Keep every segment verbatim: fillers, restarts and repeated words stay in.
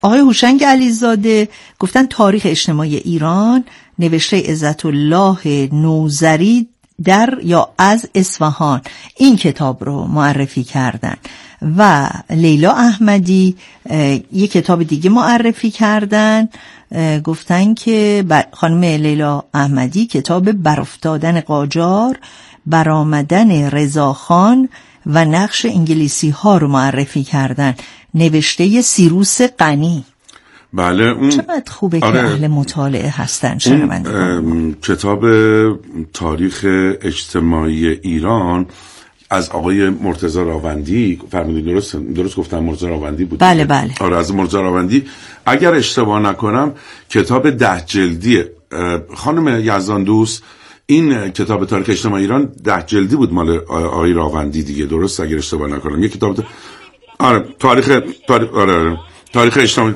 آقای هوشنگ علیزاده گفتن تاریخ اجتماعی ایران نوشته عزت الله نوذری در یا از اصفهان، این کتاب رو معرفی کردن. و لیلا احمدی یک کتاب دیگه معرفی کردن، گفتن که خانم لیلا احمدی کتاب برافتادن قاجار، برآمدن رضاخان و نقش انگلیسی ها رو معرفی کردن، نوشته سیروس غنی. بله اون چقدر خوبه آره. که اهل مطالعه هستن شنوندگان. کتاب تاریخ اجتماعی ایران از آقای مرتضی راوندی، فرمودید درست درست گفتم مرتضی راوندی بود؟ بله بله. آره از مرتضی راوندی، اگر اشتباه نکنم کتاب ده جلدیه. خانم یزدان دوست، این کتاب تاریخ اجتماعی ایران ده جلدی بود مال آقای راوندی دیگه، درست اگر اشتباه نکنم؟ یک کتاب ده... آره تاریخ تاریخ آره, آره. تاریخ اجتماعی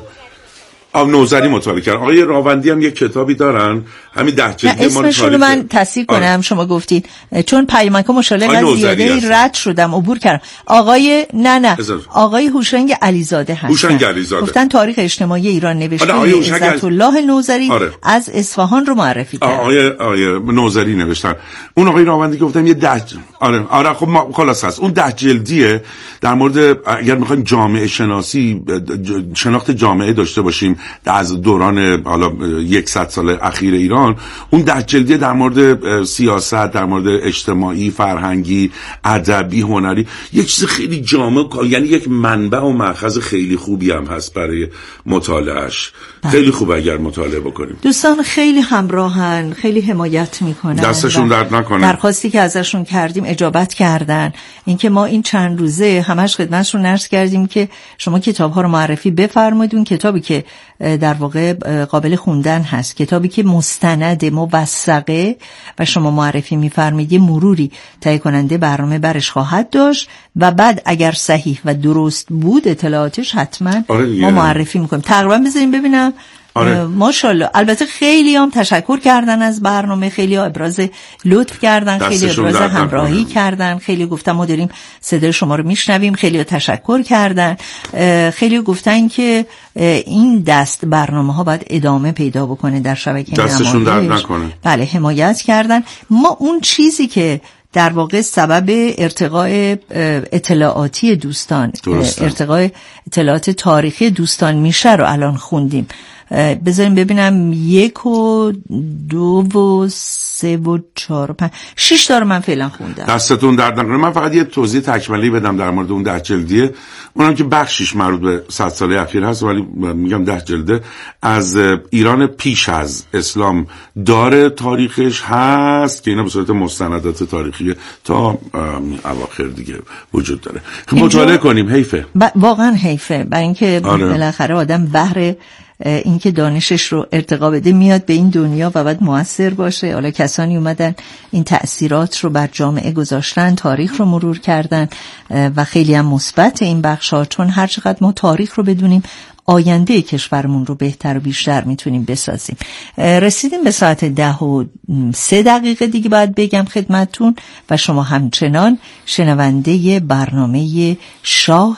آب نوذری مطالعه کردن. آقای راوندی هم یک کتابی دارن همین ده جلدی. اسمشون رو من تصحیح کنم. آره. شما گفتید چون پیامک مشالله من زیاده رد شدم عبور کردم. آقای نه نه ازار. آقای هوشنگ علیزاده هستن. هوشنگ علیزاده گفتن تاریخ اجتماعی ایران نوشته عزت الله نوذری آره. از اصفهان رو معرفی کردن. آقای آقای نوذری نوشتن. اون آقای راوندی گفتم یه ده آره آره خب ما خلاص هست. اون ده جلدیه در مورد اگر میخوایم جامعه شناسی شناخت جامعه داشته باشیم از دوران حالا یکصد سال اخیر ایران، اون ده جلدی در مورد سیاست، در مورد اجتماعی، فرهنگی، ادبی، هنری، یک چیز خیلی جامع، یعنی یک منبع و مأخذ خیلی خوبی هم هست برای مطالعهش. خیلی خوب اگر مطالعه بکنیم. دوستان خیلی همراهن، خیلی حمایت میکنن، دستشون درد نکنه. درخواستی که ازشون کردیم اجابت کردن. اینکه ما این چند روزه همش خدمتشون عرض کردیم که شما کتاب‌ها رو معرفی بفرمایید. اون کتابی که در واقع قابل خوندن هست، کتابی که مستند موثقه و شما معرفی می‌فرمایید، مروری تهیه کننده برنامه برش خواهد داشت و بعد اگر صحیح و درست بود اطلاعاتش حتما آره ما معرفی می‌کنیم. تقریبا بذاریم ببینم. آره. ماشاءالله. البته خیلی هم تشکر کردن از برنامه، خیلی ها ابراز لطف کردن، خیلی ابراز همراهی کردن، خیلی گفتن ما داریم صدای شما رو میشنویم، خیلی ها تشکر کردن، خیلی گفتن که این دست برنامه ها باید ادامه پیدا بکنه در شبکه دستشون درد نکنه. بله حمایت کردن. ما اون چیزی که در واقع سبب ارتقاء اطلاعاتی دوستان درسته. ارتقاء اطلاعات تاریخی دوستان میشه رو الان خوندیم. بذاریم ببینم یک و دو و سه و چهار و پنج شش تا رو من فعلا خوندم. دستتون درد نکنه. من فقط یه توضیح تکمیلی بدم در مورد اون ده جلدیه. اونم که بخشش مربوط به صد ساله اخیر هست، ولی میگم ده جلده از ایران پیش از اسلام داره تاریخش هست که اینا به صورت مستندات تاریخی تا اواخر دیگه وجود داره. مطالعه کنیم. حیفه ب... واقعا حیفه، برای اینکه آره. بالاخره آدم بهره این که دانشش رو ارتقا بده میاد به این دنیا و بعد مؤثر باشه. حالا کسانی اومدن این تأثیرات رو بر جامعه گذاشتن، تاریخ رو مرور کردن و خیلی هم مثبت این بخشا، چون هر چقدر ما تاریخ رو بدونیم آینده کشورمون رو بهتر و بیشتر میتونیم بسازیم. رسیدیم به ساعت ده و سه دقیقه دیگه باید بگم خدمتون و شما همچنان شنونده برنامه شاه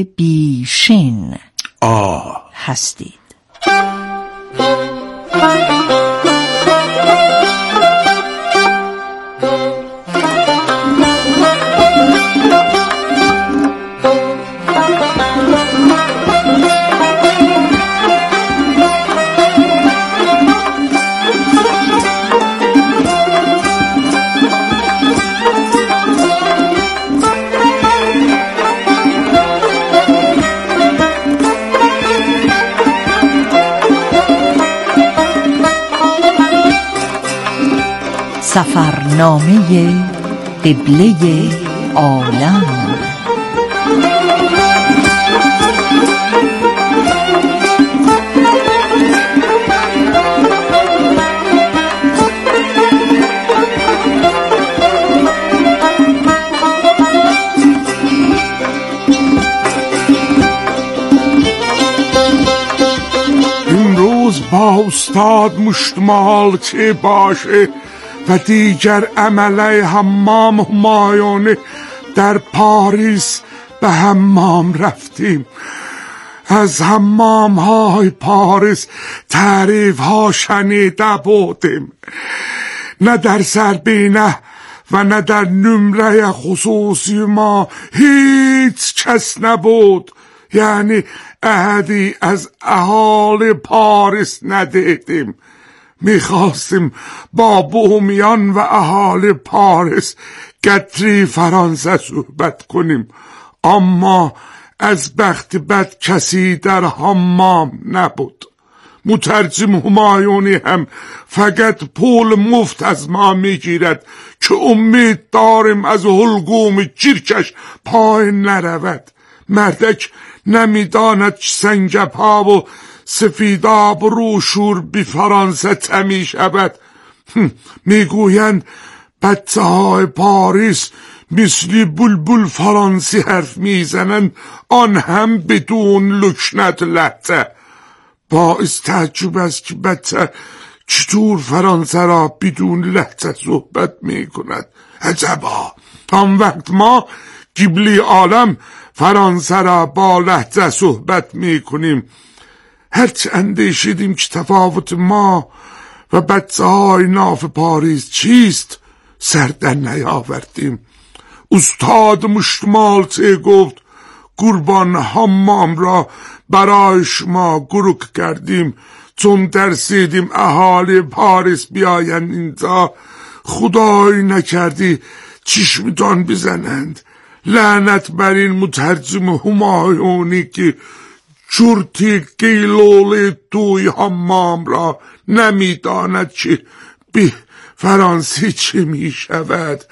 بیشین آه هستید. سفرنامه قبله عالم. این روز با استاد مشتمال چه باشه و دیگر عمله حمام همایونی در پاریس به حمام رفتیم. از حمام های پاریس تعریف ها شنیده بودیم، نه در سربینه و نه در نمره خصوصی ما هیچ کس نبود، یعنی احدی از اهالی پاریس ندیدیم. میخواستیم با بومیان و اهالی پاریس قطری فرانسه صحبت کنیم، اما از بخت بد کسی در حمام نبود. مترجم همایونی هم فقط پول مفت از ما میگیرد که امید داریم از حلقوم چیرکش پایین نرود. مردک نمیداند سنگپا و سفیداب روشور بی فرانسه تمی شود. میگویند بچه های پاریس مثل بلبل فرانسی حرف میزنند، آن هم بدون لکنت لحظه. باعث تعجب است که بچه چطور فرانسه را بدون لحظه صحبت میکند. عجبا، آن وقت ما قبلی عالم فرانسه را با لحظه صحبت میکنیم. هرچه اندیشیدیم که تفاوت ما و بچه های ناف پاریس چیست، سردن نیاوردیم. استاد مشتمالچی گفت قربان حمام را برای شما گروک کردیم چون ترسیدیم اهالی پاریس بیایند اینجا. خدای نکردی چشمتان بزنند. لعنت بر این مترجم همایونی که چورتی گیلولی توی حمام را نمیداند چی بی فرانسی چی می شود.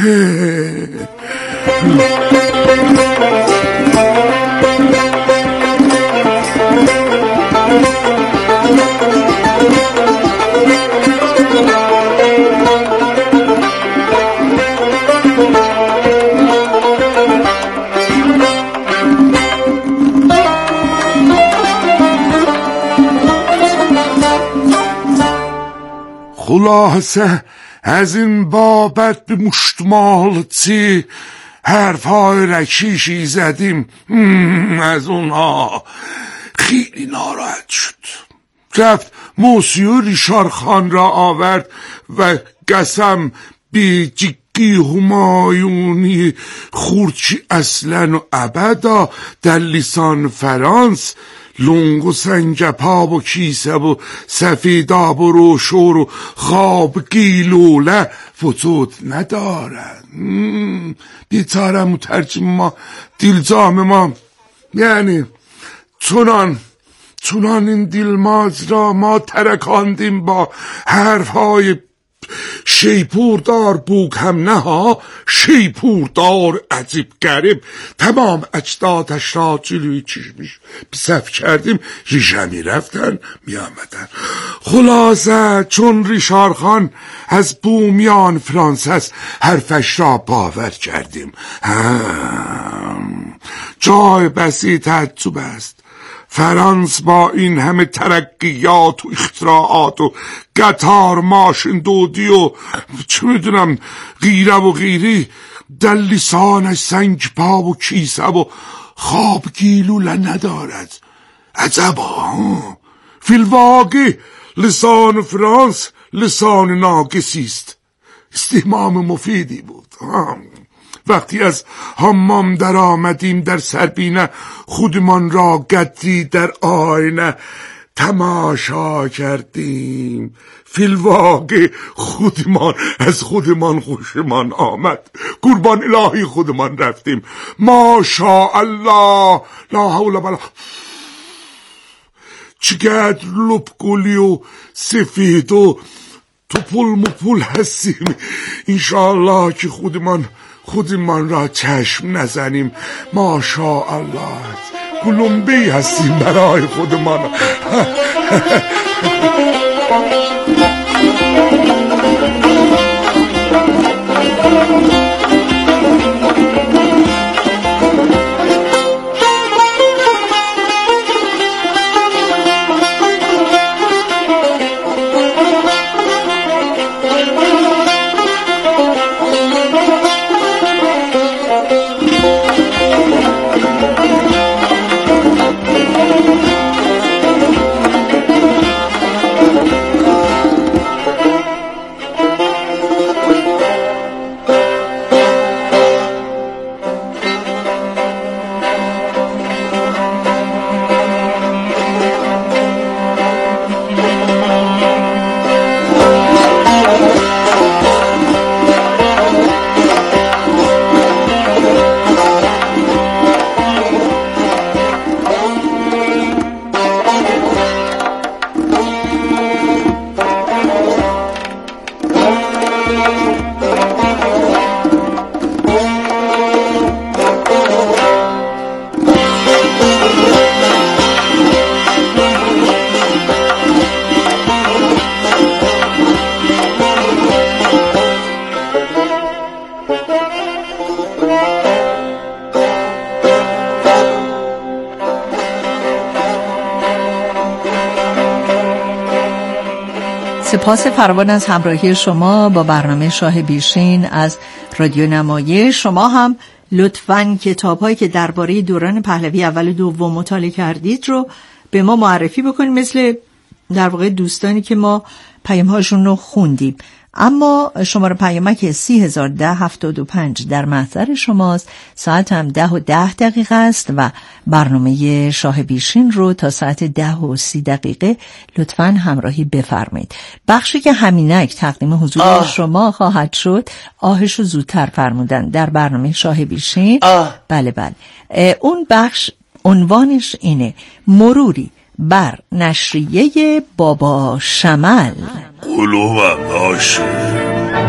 خلاصه از این بابت به مشتمالچی حرفای رکیشی زدیم. از اونها خیلی ناراحت شد. رفت موسیو ریشار خان را آورد و قسم بی جگی همایونی خورچی اصلا و ابدا در لیسان فرانس لنگ و سنجپا و کیسه و سفیداب و روشور و خواب گیلوله فتوت ندارد. بیچاره مترجم ما، دیلجام ما، یعنی چنان چنان این دیلماز را ما ترکاندیم با حرفهای شیپوردار بوک هم نه ها، شیپوردار عجیب گریب. تمام اجدادش را جلوی چشمش بصف کردیم، ریشه می رفتن می آمدن. خلاصه چون ریشار خان از بومیان فرانسس حرفش را باور کردیم. جای بسی تعجب است. فرانس با این همه ترقیات و اختراعات و قطار ماشین دودی و چه میدونم غیره و غیری در لیسانش سنگ پا و کیسه و خواب گیلوله ندارد. عجبا، فی الواقع لسان فرانس لسان ناقصی است. استهمام مفیدی بود. وقتی از حمام در آمدیم در سربینه خودمان را قدری در آینه تماشا کردیم. فی الواقع خودمان از خودمان خوشمان آمد. قربان الهی خودمان رفتیم. ماشاءالله، لا حول ولا چقدر لبگلی و سفید و توپل مپل هستیم. انشاءالله که خودمان خودمان را چشم نزنیم. ماشاءالله کلمبی هستیم برای خودمان. سپاس فراوان از همراهی شما با برنامه شاه بیرشین از رادیو نمایش. شما هم لطفاً کتاب‌هایی که درباره دوران پهلوی اول و دوم مطالعه کردید رو به ما معرفی بکنید، مثل در واقع دوستانی که ما پیام‌هاشون رو خوندیم. اما شماره پیامک سی هزار ده هفتاد و پنج در محضر شماست. ساعت هم ده و ده دقیقه است و برنامه شاه بیرشین رو تا ساعت ده و سی دقیقه لطفاً همراهی بفرمایید. بخشی که همینک تقدیم حضور آه. شما خواهد شد، آهش رو زودتر فرمودن در برنامه شاه بیرشین. آه. بله بله، اون بخش عنوانش اینه: مروری بر نشریه بابا شمل. قلوبم باشه.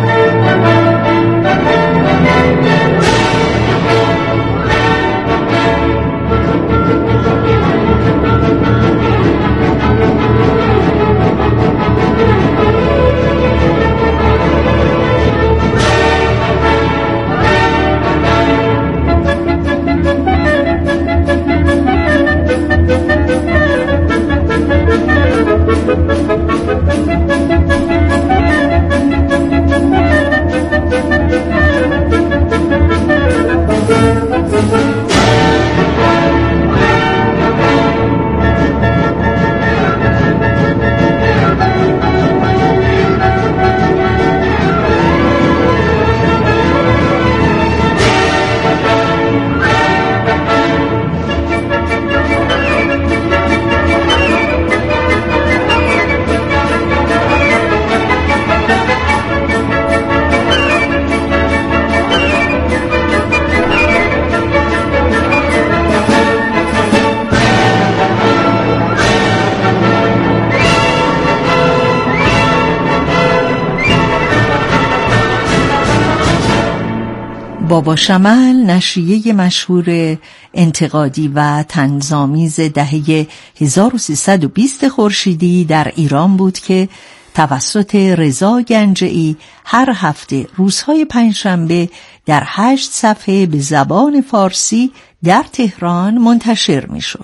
بابا شمل نشریه مشهور انتقادی و طنزآمیز دهه هزار و سیصد و بیست خورشیدی در ایران بود که توسط رضا گنجعی هر هفته روزهای پنجشنبه در هشت صفحه به زبان فارسی در تهران منتشر می‌شد.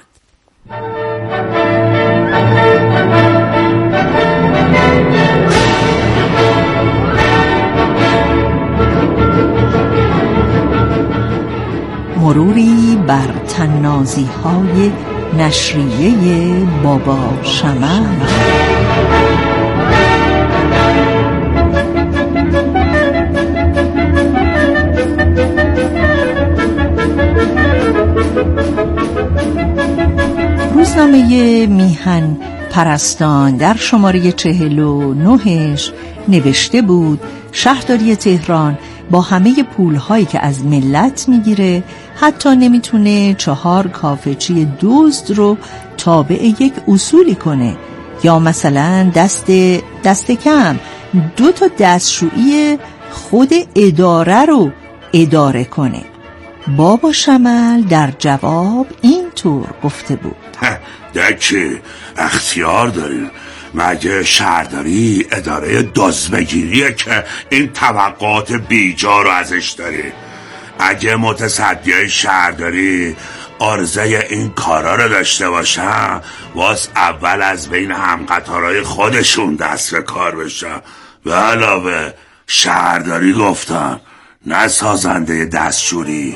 مروری بر طنازی‌های نشریه بابا شمل. روزنامه میهن پرستان در شماره چهل و نهش نوشته بود شهرداری تهران با همه پولهایی که از ملت میگیره حتی نمیتونه چهار کافه‌چی دزد رو تابع یک اصولی کنه، یا مثلا دست دست کم دو تا دستشویی خود اداره رو اداره کنه. بابا شمل در جواب اینطور گفته بود: دکی اختیار داریم، مگه شهرداری اداره دزدگیریه که این توقعات بیجا رو ازش داری؟ اگه متصدیای شهرداری عرضه این کارا رو داشته باشن، واس اول از بین همقطارای خودشون دست به کار بشن. به علاوه شهرداری گفتن نه سازنده دستشویی.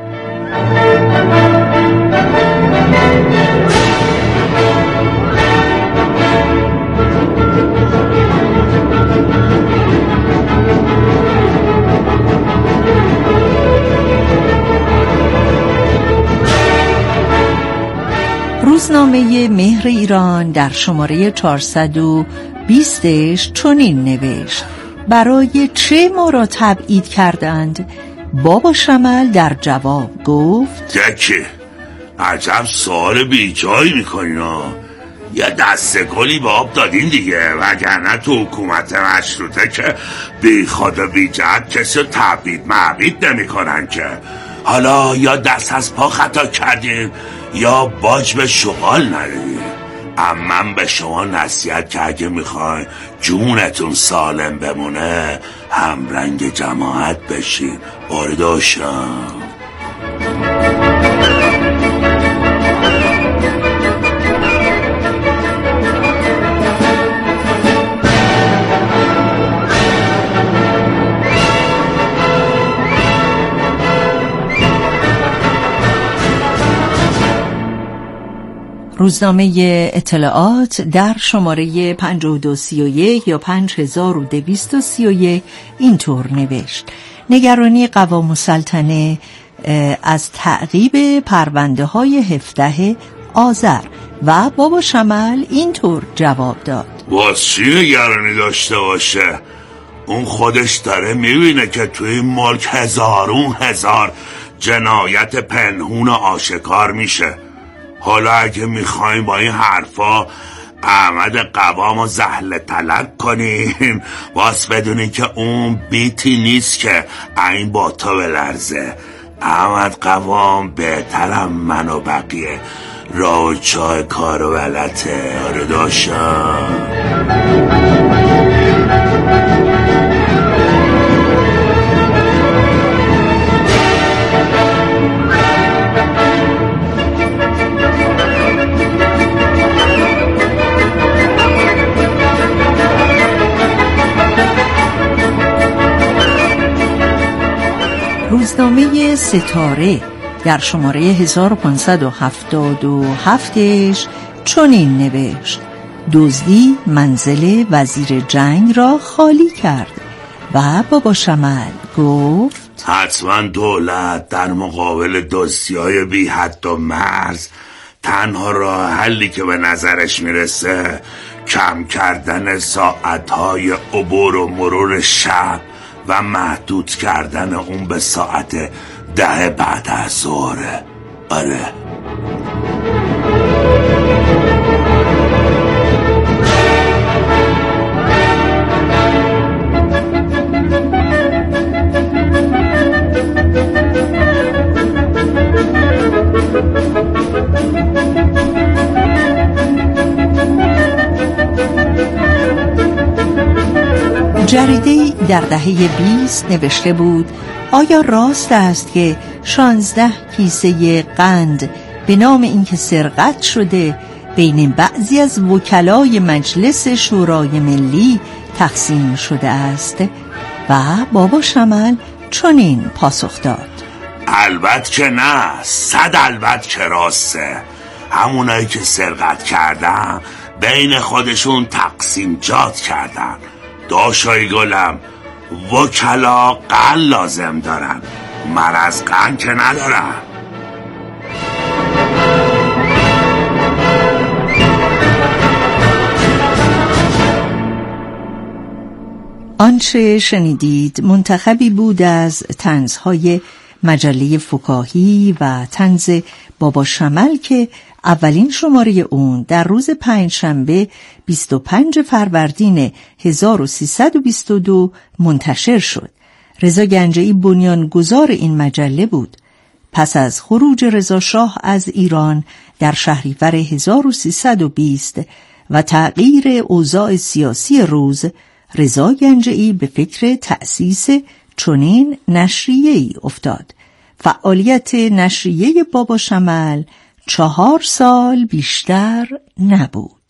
روزنامه مهر ایران در شماره چهارصد و بیستش چنین نوشت: برای چه ما را تبعید کردند؟ بابا شمل در جواب گفت: دکه عجب سوال بی جایی میکنین ها. یه دسته گلی به آب دادین دیگه، وگرنه تو حکومت مشروطه که بی خود و بی جهت کسی رو تبعید معبید نمی کنن که. حالا یا دست از پا خطا کردین یا باج به شغال ندید. اما من به شما نصیحت که اگه میخواین جونتون سالم بمونه همرنگ جماعت بشین. بارداشم. روزنامه اطلاعات در شماره پنجاه و دو سی و یک یا پنج هزار و دویست و سی و یک اینطور نوشت: نگرانی قوام السلطنه از تعقیب پرونده های هفده آذر. و بابا شمل اینطور جواب داد: باز چی نگرانی داشته باشه؟ اون خودش داره میبینه که توی این ملک هزارون هزار جنایت پنهون و آشکار میشه. حالا اگه میخوایم با این حرفا احمد قوام رو زهل طلب کنیم، باز بدونین که اون بیتی نیست که این با تو بلرزه. احمد قوام بهترم من و بقیه راه و چای کارو بلته. آره داشتم. روزنامه ستاره در شماره هزار و پانصد و هفتاد و هفتش چنین نوشت: دزدی منزل وزیر جنگ را خالی کرد. و بابا شمل گفت: حتما دولت در مقابل دزدی‌های بی حد و مرز تنها راه حلی که به نظرش میرسه کم کردن ساعتهای عبور و مرور شب و محدود کردن اون به ساعت ده بعد از ظهره. آره. جریده‌ای در دهه بیست نوشته بود: آیا راست است که شانزده کیسه قند به نام اینکه سرقت شده بین بعضی از وکلای مجلس شورای ملی تقسیم شده است؟ و بابا شمل چنین پاسخ داد: البته که نه، صد البته که راسته. همونایی که سرقت کردن بین خودشون تقسیم جات کردن. داشای گلم، وکلا قند لازم دارن، مرض قند که ندارن. آنچه شنیدید منتخبی بود از طنزهای مجله فکاهی و طنز بابا شمل که اولین شماره اون در روز پنجشنبه بیست و پنج فروردین هزار و سیصد و بیست و دو منتشر شد. رضا گنجی بنیانگذار این مجله بود. پس از خروج رضا شاه از ایران در شهریور هزار و سیصد و بیست و تغییر اوضاع سیاسی روز، رضا گنجی به فکر تأسیس چنین نشریه‌ای افتاد. فعالیت نشریه بابا شمل چهار سال بیشتر نبود.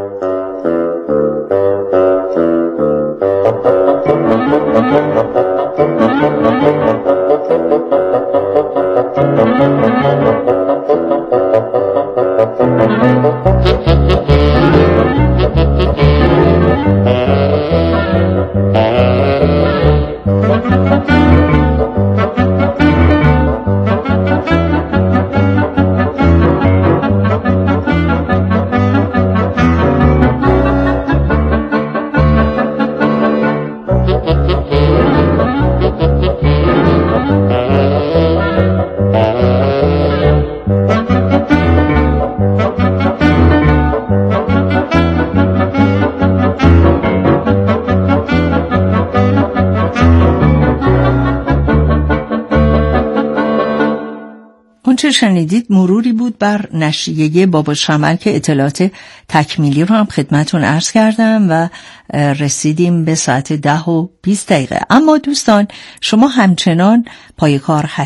چه شنیدید مروری بود بر نشریه بابا شمل که اطلاعات تکمیلی رو هم خدمتون عرض کردم و رسیدیم به ساعت ده و بیست دقیقه. اما دوستان، شما همچنان پای کار هستین.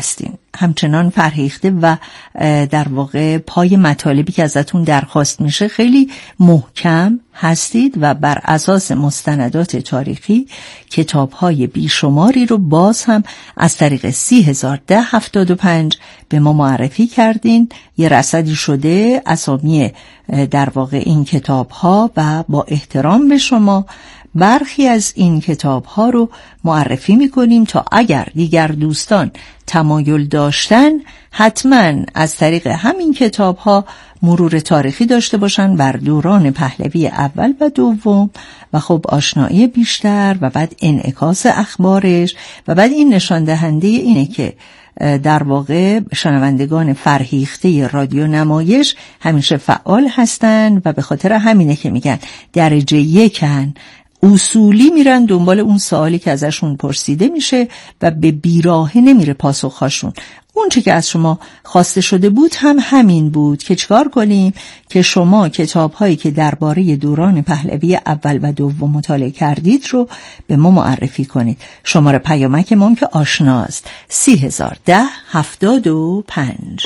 همچنان فرهیخته و در واقع پای مطالبی که ازتون درخواست میشه خیلی محکم هستید و بر اساس مستندات تاریخی کتاب‌های بیشماری رو باز هم از طریق سی هزار ده هفتاد و پنج به ما معرفی کردین. یه رصدی شده اسامی در واقع این کتاب‌ها و با احترام به شما برخی از این کتاب‌ها رو معرفی می‌کنیم تا اگر دیگر دوستان تمایل داشتن حتما از طریق همین کتاب‌ها مرور تاریخی داشته باشن بر دوران پهلوی اول و دوم و خب آشنایی بیشتر و بعد انعکاس اخبارش و بعد این نشان دهنده اینه که در واقع شنوندگان فرهیخته رادیو نمایش همیشه فعال هستن و به خاطر همینه که میگن درجه یکن، اصولی میرن دنبال اون سوالی که ازشون پرسیده میشه و به بیراهه نمیره پاسخهاشون. اون چه که از شما خواسته شده بود هم همین بود که چیکار کنیم که شما کتاب‌هایی که درباره دوران پهلوی اول و دوم مطالعه کردید رو به ما معرفی کنید. شماره پیامک ما که آشناست سی هزار ده هفتاد و پنج.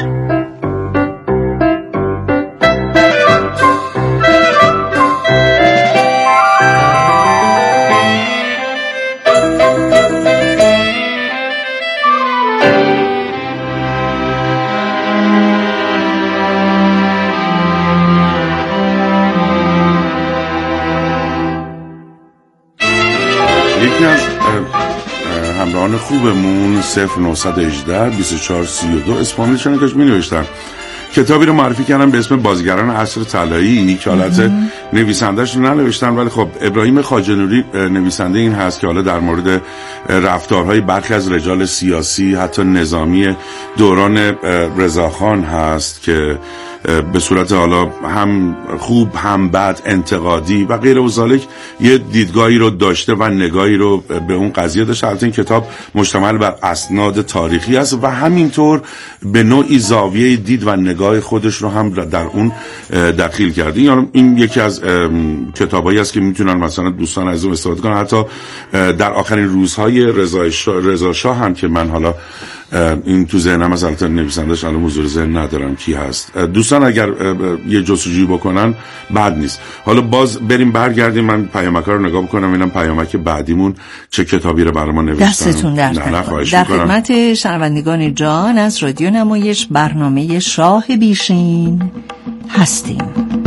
همراهان خوبمون صفر نهصد و هجده بیست و چهار سی و دو اسپانیشون کاش می نوشتن کتابی رو معرفی کردن به اسم بازیگران عصر طلایی که حالت نویسندهش رو ننوشتن، ولی خب ابراهیم خواجه‌نوری نویسنده این هست که حالا در مورد رفتارهای برخی از رجال سیاسی حتی نظامی دوران رضاخان هست که به صورت حالا هم خوب هم بد، انتقادی و غیر و ذالک یه دیدگاهی رو داشته و نگاهی رو به اون قضیه داشته. البته این کتاب مشتمل بر اسناد تاریخی است و همینطور به نوعی زاویه دید و نگاه خودش رو هم در اون دخیل کرده. یعنی این یکی از کتابایی است که میتونن مثلا دوستان از اون استفاده کنن. حتی در آخرین روزهای رضا شاه, رضا شاه هم که من حالا این تو ذهنم از البته نویسنده‌اش الان حضور ذهن ندارم کی هست، دوستان اگر یه جستجویی بکنن بد نیست. حالا باز بریم برگردیم من پیامک‌ها رو نگاه بکنم ببینم پیامک بعدیمون چه کتابی رو برای ما نوشتن. دستتون درد نکنه. در خدمت شنوندگان جان از رادیو نمایش برنامه شاه بیشین هستیم.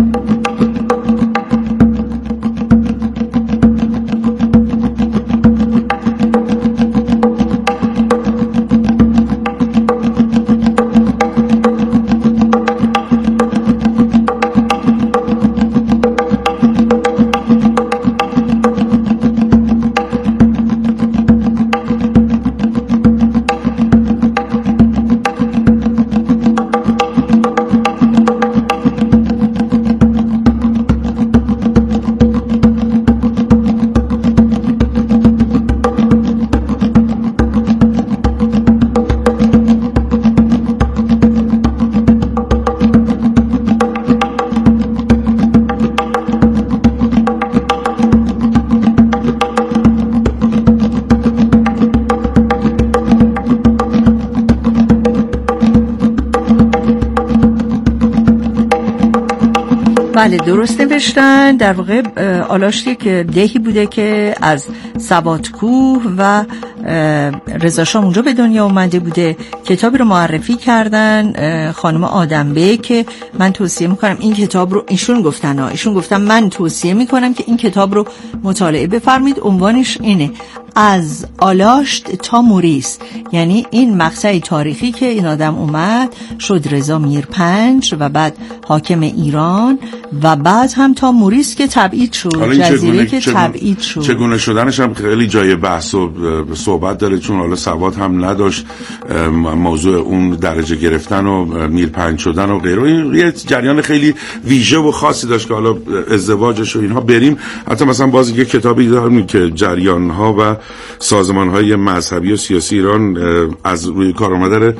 بله درست نوشتن. در واقع آلاشتی که دهی بوده که از سوادکوه و رضا شاه اونجا به دنیا اومده بوده. کتابی رو معرفی کردن خانم آدمبه که من توصیه میکنم این کتاب رو، ایشون گفتن ها ایشون گفتن من توصیه میکنم که این کتاب رو مطالعه بفرمایید. عنوانش اینه از آلاشت تا موریس، یعنی این مقطع تاریخی که این آدم اومد شد رضا میرپنج و بعد حاکم ایران و بعد هم تا موریس که تبعید شد، جزیره که تبعید شد. چگونه شدنش هم خیلی جای بحث و صحبت داره چون حالا سواد هم نداشت، موضوع اون درجه گرفتن و میرپنج شدن و غیره یه جریان خیلی ویژه و خاصی داشت که حالا ازدواجش و اینها بریم. حتی مثلا باز یه کتابی داریم که جریان‌ها و سازمان‌های مذهبی و سیاسی ایران از روی کار آمده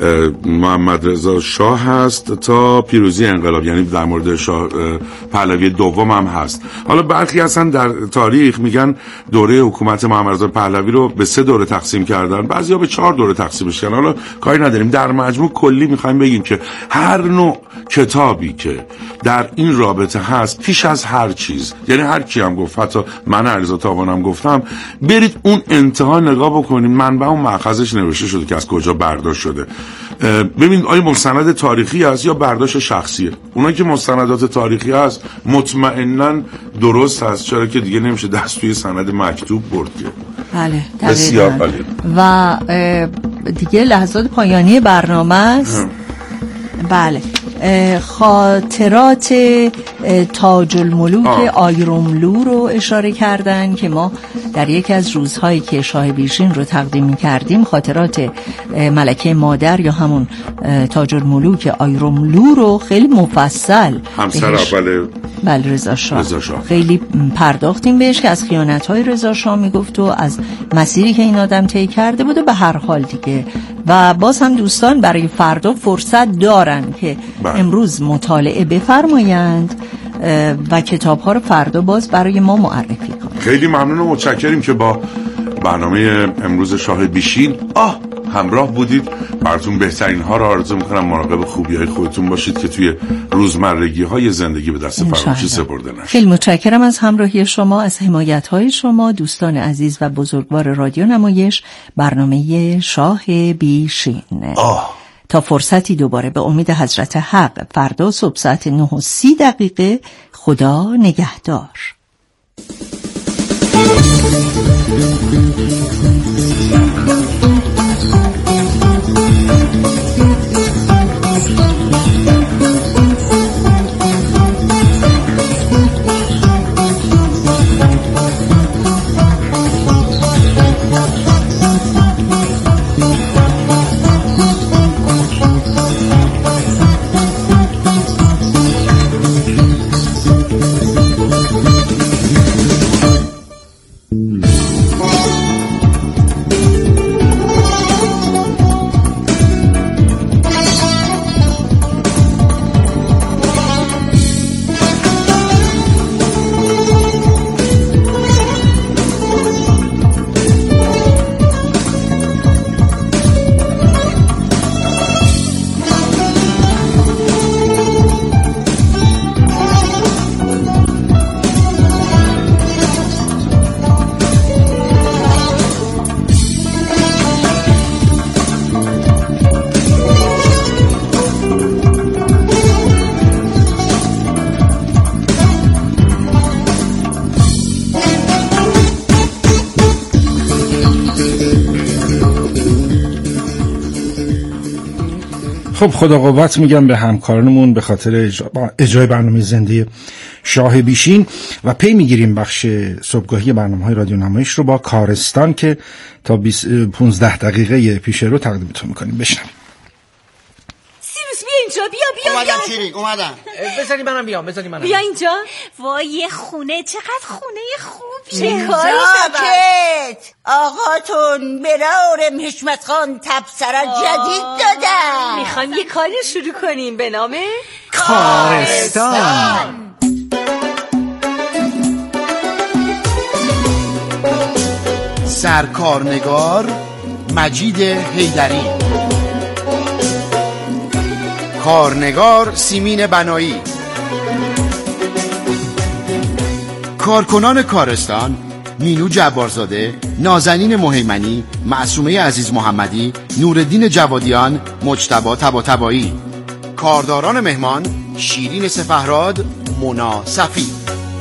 محمد رضا شاه هست تا پیروزی انقلاب، یعنی در مورد شاه پهلوی دوم هم هست. حالا برخی اصلا در تاریخ میگن دوره حکومت محمد رضا پهلوی رو به سه دوره تقسیم کردن، بعضیا به چهار دوره تقسیمش کردن. حالا کاری نداریم، در مجموع کلی میخوایم بگیم که هر نوع کتابی که در این رابطه هست پیش از هر چیز، یعنی هر کی هم گفت، حتی من علیرضا تابانم گفتم، برید اون انتها نگاه بکنید منبع اون مأخذش نوشته شده که از کجا برداشت شده. ببینید آیا مستند تاریخی است یا برداشت شخصیه. اونایی که مستندات تاریخی هست مطمئناً درست هست، چرا که دیگه نمیشه دست توی سند مکتوب برد. بله بسیار عالی. و دیگه لحظات پایانی برنامه است. بله، خاطرات تاج الملوک آیرملو رو اشاره کردن که ما در یکی از روزهایی که شاه بیشین رو تقدیم می‌کردیم خاطرات ملکه مادر یا همون تاج الملوک آیرملو رو خیلی مفصل همسر اول بله رضا شاه. رضا شاه خیلی پرداختیم بهش که از خیانت‌های رضا شاه میگفت و از مسیری که این آدم طی کرده بود و به هر حال دیگه. و باز هم دوستان برای فردا فرصت دارن که بله. امروز مطالعه بفرمایند و کتاب‌ها رو فردا باز برای ما معرفی کنند. خیلی ممنون و متشکریم که با برنامه امروز شاه بیشین آه همراه بودید. براتون بهترین ها رو آرزو میکنم. مراقب خوبی های خودتون باشید که توی روزمرگی های زندگی به دست فراموشی سپرده نشه. خیلی متشکرم از همراهی شما، از حمایت های شما دوستان عزیز و بزرگوار رادیو نمایش، برنامه شاه بیشین. آه. تا فرصتی دوباره به امید حضرت حق فردا صبح ساعت نه و سی دقیقه. خدا نگهدار. خب خدا قوت میگم به همکارانمون به خاطر اجرای برنامه زنده شاه بیشین و پی میگیریم بخش صبحگاهی برنامه‌های رادیو نمایش رو با کارستان که تا پانزده دقیقه پیش رو تقدیمتون میکنیم. بشنویم. سیروس بیا اینجا، بیا بیا اومدم بیا. شیرین اومدم. بذاری منم بیام، بذاری منم بیا اینجا. وای خونه چقدر خونه خوبی. چه کاری ساکت آقاتون برارم حشمت خان تبصره جدید دادم. میخوایم یه کاری شروع کنیم به نام کارستان. سرکارنگار مجید حیدری، کارنگار سیمین بنایی، کارکنان کارستان مینو جبارزاده، نازنین مهیمنی، معصومه عزیز محمدی، نوردین جوادیان، مجتبی طباطبایی. کارداران مهمان شیرین سفهراد، مونا صفی.